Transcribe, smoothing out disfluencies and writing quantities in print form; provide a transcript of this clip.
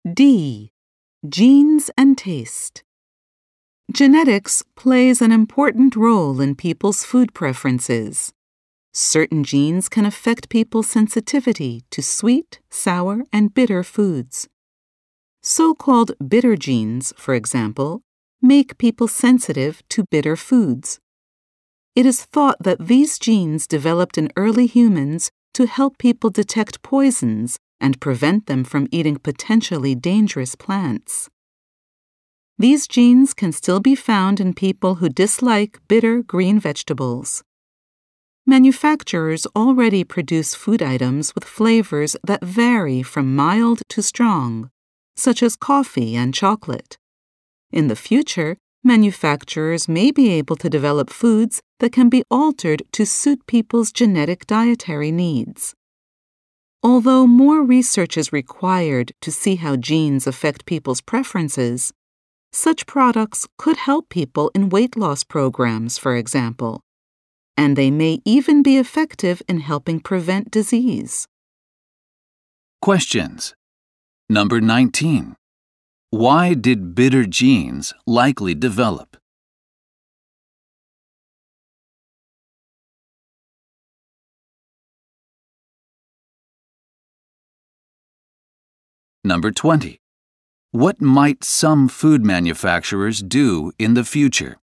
D. Genes and taste. Genetics plays an important role in people's food preferences. Certain genes can affect people's sensitivity to sweet, sour, and bitter foods. So-called bitter genes, for example, make people sensitive to bitter foods. It is thought that these genes developed in early humans to help people detect poisons and prevent them from eating potentially dangerous plants. These genes can still be found in people who dislike bitter green vegetables. Manufacturers already produce food items with flavors that vary from mild to strong, such as coffee and chocolate. In the future, manufacturers may be able to develop foods that can be altered to suit people's genetic dietary needs. Although more research is required to see how genes affect people's preferences, such products could help people in weight loss programs, for example, and they may even be effective in helping prevent disease. Questions. Number 19. Why did bitter genes likely develop? Number 20. What might some food manufacturers do in the future?